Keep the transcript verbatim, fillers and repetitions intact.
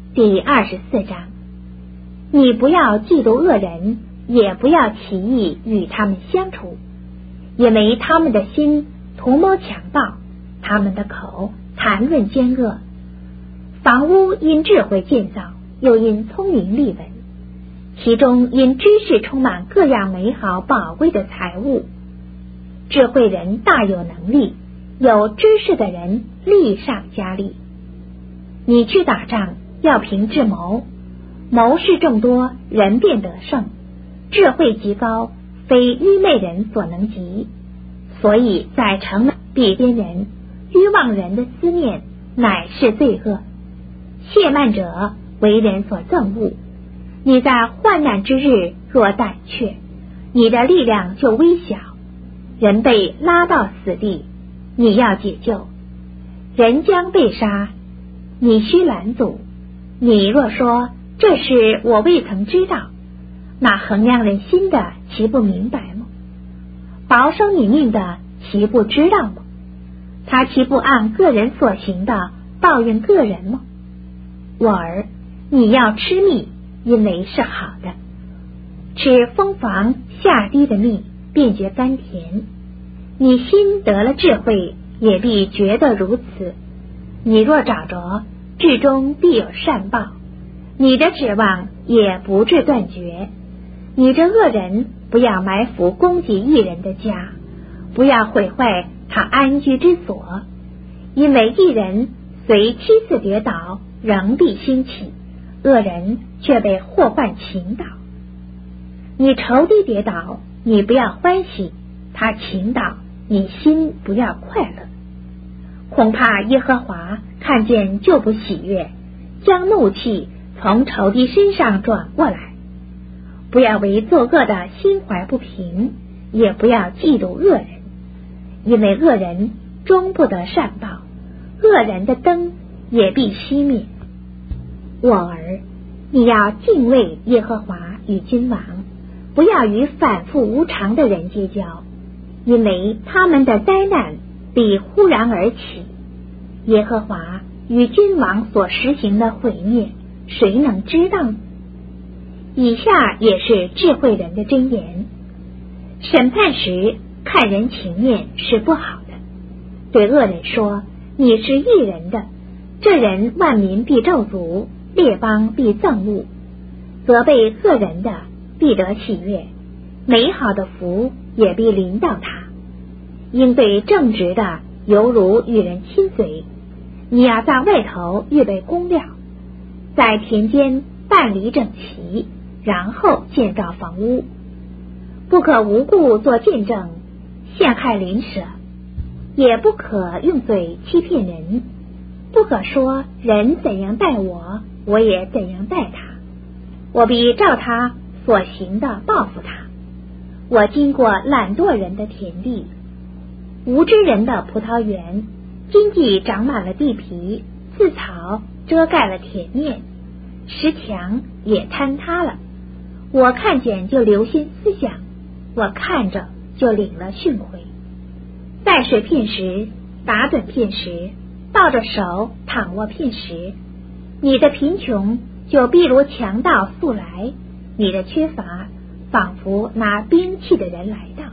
第二十四章。你不要嫉妒恶人，也不要起意与他们相处，因为他们的心图谋强暴，他们的口谈论奸恶。房屋因智慧建造，又因聪明立稳，其中因知识充满各样美好宝贵的财物。智慧人大有能力，有知识的人力上加力。你去打仗要凭智谋，谋士众多，人便得胜。智慧极高，非愚昧人所能及。所以在城门必边人，愚妄人的思念乃是罪恶。懈慢者为人所憎恶。你在患难之日若胆怯，你的力量就微小。人被拉到死地，你要解救；人将被杀，你须拦阻。你若说这事我未曾知道，那衡量人心的岂不明白吗？保生你命的岂不知道吗？他岂不按个人所行的报应个人吗？我儿，你要吃蜜，因为是好的，吃蜂房下滴的蜜，便觉甘甜。你心得了智慧，也必觉得如此。你若找着，至终必有善报，你的指望也不致断绝。你这恶人，不要埋伏攻击一人的家，不要毁坏他安居之所，因为一人虽七次跌倒，仍必兴起，恶人却被祸患倾倒。你仇敌跌倒，你不要欢喜，他倾倒，你心不要快乐。恐怕耶和华看见就不喜悦，将怒气从仇敌身上转过来。不要为作恶的心怀不平，也不要嫉妒恶人，因为恶人终不得善报，恶人的灯也必熄灭。我儿，你要敬畏耶和华与君王，不要与反复无常的人结交，因为他们的灾难必忽然而起。耶和华与君王所实行的毁灭，谁能知道呢？以下也是智慧人的箴言：审判时看人情面是不好的，对恶人说你是义人的，这人万民必咒诅，列邦必憎恶。责备恶人的必得喜悦，美好的福也必临到他。应对正直的犹如与人亲嘴，你要在外头预备工料，在田间办理整齐，然后建造房屋。不可无故做见证，陷害邻舍，也不可用嘴欺骗人。不可说人怎样待我，我也怎样待他，我必照他所行的报复他。我经过懒惰人的田地，无知人的葡萄园，荆棘长满了地皮，刺草遮盖了田面，石墙也坍塌了。我看见就留心思想，我看着就领了训诲。在水片时打盹片时，抱着手躺卧片时，你的贫穷就必如强盗速来，你的缺乏仿佛拿兵器的人来到。